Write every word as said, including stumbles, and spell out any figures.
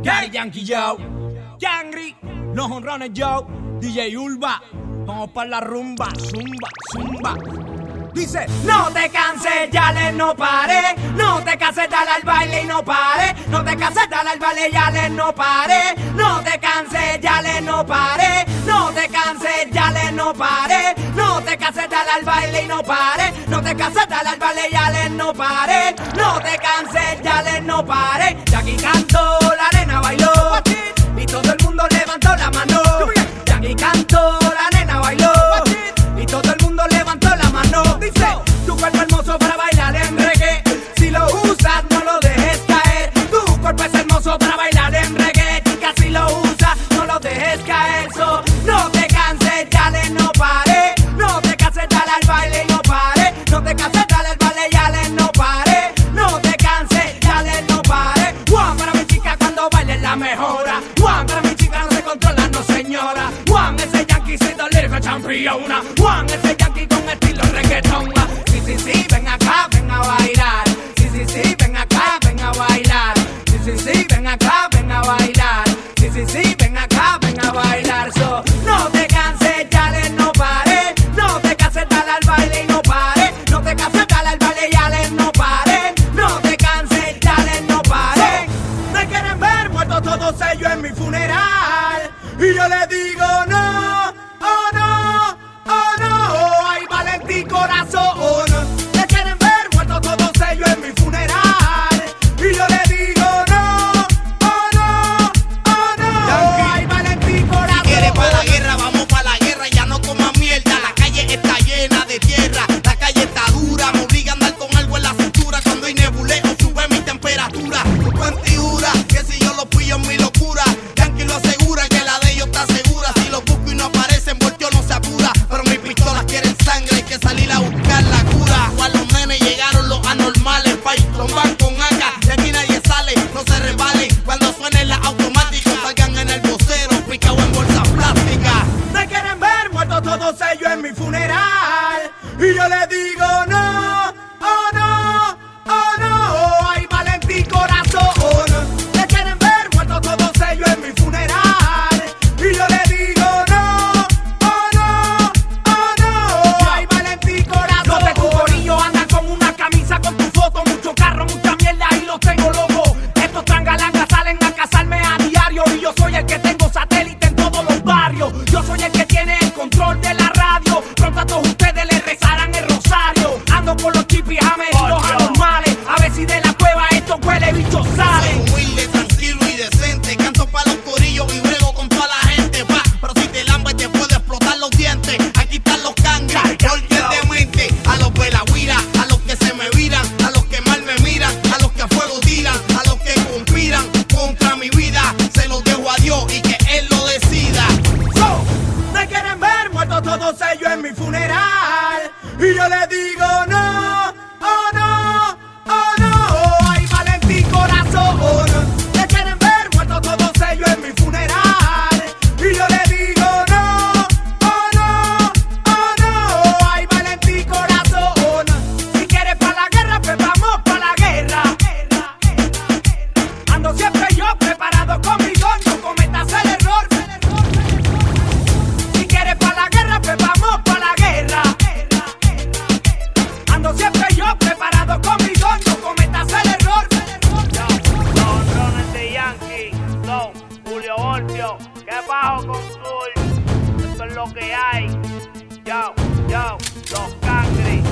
Daddy Yankee Joe, Yangri, los honrones Joe, D J Ulva, vamos para la rumba, zumba, zumba. Dice, no te canses, ya le no pare. No te canses, dale al baile y no pare. No te canses, dale al baile, ya le no pare. No te canses, ya le no pare. No te canses, ya le no pare. No te canses, dale al baile y no pare. No te canses, dale al baile, ya le no pare. No te canses, ya le no pare. Yankee cantó, la nena bailó y todo el mundo levantó la mano. Yankee cantó, la nena bailó y todo el mundo levantó la mano. Dice, tu cuerpo hermoso para bailar en reggae. Si lo usas, no lo dejes caer. Tu cuerpo es hermoso para bailar en reggae. Chica, si lo usas, no lo dejes caer. So, no te canses, dale, no pare. No te canses, dale al baile y no pare. No te canses, dale al baile, dale, no pare. No te canses, dale, no pare. Juan, para mi chica cuando baile la mejora. Juan, para mi chica no se controla, no señora. Juan, ese Yankee siendo lírico championa. Juan, ese Yankee con estilo reggaetón. Sí, sí, sí, ven acá, ven a bailar. Sí, sí, sí, ven acá, ven a bailar. Sí, sí, sí, ven acá, ven a bailar. Sí, sí, sí, ven acá, ven a bailar. So, no te canses, dale, no pare. No te canses, dale al baile y no pare. No te canses, dale al baile y dale, no pare. No te canses, dale, no pare. So, me quieren ver muertos todos ellos en mi funeral. Y yo les digo no, oh no, oh no. Ay, Valentín Corazón. Me quieren ver muertos todos ellos en mi funeral. Y yo les digo no, oh no, oh no. Ay, Valentín Corazón. Si quieres pa' la guerra, vamos pa' la guerra. Ya no comas mierda, la calle está llena de tierra. La calle está dura, me obliga a andar con algo en la cintura. Cuando hay nebuleo sube mi temperatura. Cuantiura, que si yo lo pillo en mi locura. Yankee lo asegura que la de ellos está segura. Si lo busco y no aparecen, volteo no se apura. Pero mis pistolas quieren sangre, hay que salir a buscar la cura. A los nenes llegaron los anormales, pay, tromban con acá, de aquí nadie sale, no se resbalen. Cuando suenen las automáticas, salgan en el vocero, picado en bolsas plásticas. Me quieren ver muertos todos ellos en mi funeral. Y yo les digo no, oh no, oh no. Ay, Valentín Corazón. Me quieren ver muertos todos ellos en mi funeral. Y yo les digo no, oh no, oh no. Ay, Valentín Corazón. Los de tu corillo andan con una camisa con tu foto. Mucho carro, mucha mierda y los tengo locos. Estos trangalangas salen a casarme a diario. Y yo soy el que tengo satélite en todos los barrios. Yo soy el que tiene el control de la radio. Pronto a todos ustedes les rezarán el rosario. Ando con los chipis americanos a los males. A ver si de la cueva estos huele bichos salen. Soy humilde, tranquilo y decente. Canto pa' los corillos y brego con toda la gente, pa. Pero si te lambes te puedo explotar los dientes. Aquí están los cangres, porque es demente. A los velahuiras, a los que se me viran, a los que mal me miran, a los que a fuego tiran, a los que conspiran contra mi vida. Se los dejo a Dios y que Él lo decida. So, me quieren ver muertos todos ellos en mi funeral. Y yo les digo no, oh no, oh no. Ay, Valentín Corazón. Me quieren ver muertos todos ellos en mi funeral. Y yo les digo no, oh no, oh no. Ay, Valentín Corazón. Si quieres pa' la guerra, pues vamos pa' la guerra. Ando siempre yo preparado conmigo, no cometas el error. Si quieres pa' la guerra, pues vamos pa' la guerra. Ando siempre yo preparado conmigo, no cometas el error. Los drones de Yankee, no, Julio Ortio, que bajo con Zul, esto es lo que hay. Yo, yo, los cangres.